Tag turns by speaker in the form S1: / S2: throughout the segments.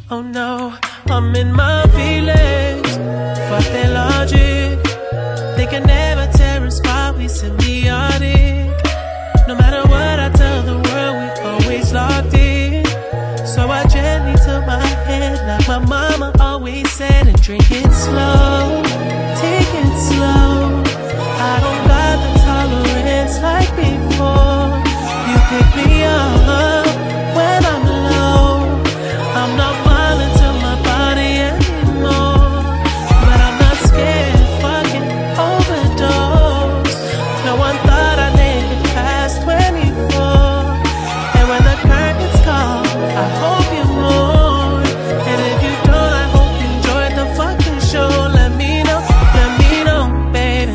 S1: Oh no, I'm in my feelings. Fuck their logic. They can never tear us apart, we symbiotic. No matter what I tell the world, we always locked in. So I gently took my head, like my mama always said, and drink it slow, take it slow. I don't got the tolerance like before. You pick me up when I'm low. I'm not violent to my body anymore, but I'm not scared, fucking overdose. No one thought I'd make it past 24. And when the curtains call, I hope you mourn. And if you don't, I hope you enjoyed the fucking show. Let me know, baby.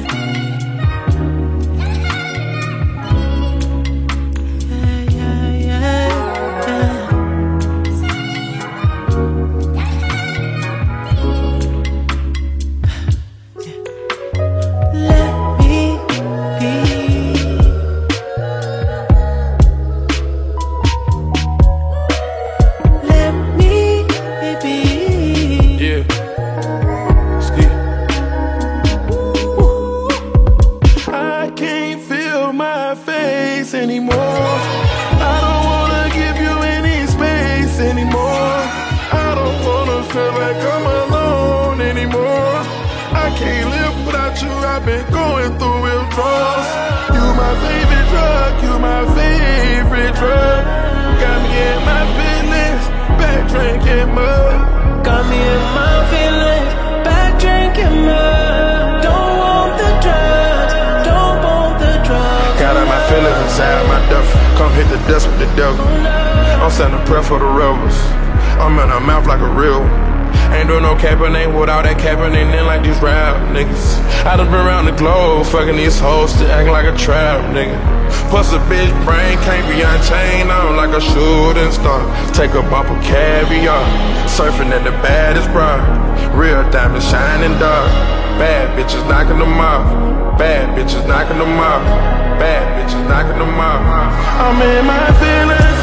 S2: Anymore, I don't wanna give you any space anymore. I don't wanna feel like I'm alone anymore. I can't live without you, I've been going through withdrawals. You my favorite drug, you my favorite drug. Got me in my feelings, back drinking mud.
S1: Got me in my feelings, back drinking mud. Don't want the drugs, don't want the drugs.
S2: Got all my feelings inside my duffel. Come hit the dust with the devil. I'm sending a prayer for the rebels. I'm in her mouth like a real one. Ain't doing no capping, ain't with all that capping, ain't in like these rap niggas. I done been around the globe, fucking these hoes, still acting like a trap nigga. Plus a bitch brain can't be unchained, I'm like a shooting star. Take a bump of caviar, surfing at the baddest bar. Real diamonds shining dark. Bad bitches knocking them off. Bad bitches knocking them off. Bad bitches knocking them off. I'm in my feelings.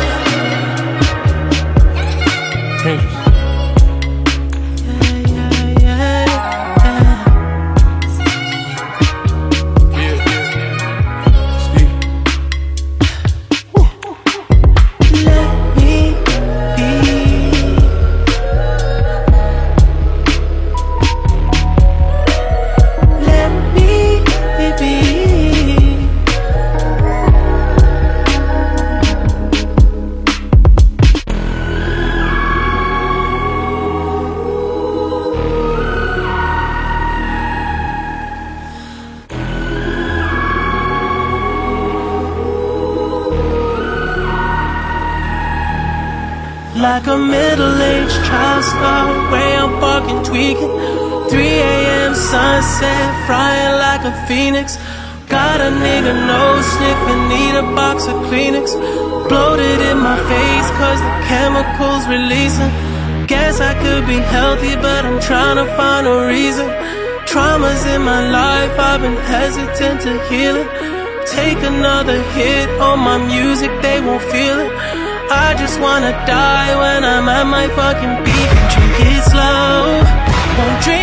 S1: Like a middle-aged child star, way I'm fucking tweaking. 3 a.m. sunset, frying like a phoenix. Got a nigga nose sniffing, need a box of Kleenex. Bloated in my face cause the chemicals releasing. Guess I could be healthy but I'm trying to find a reason. Traumas in my life, I've been hesitant to heal it. Take another hit on my music, they won't feel it. I just wanna die when I'm at my fucking peak. Drink it slow, won't drink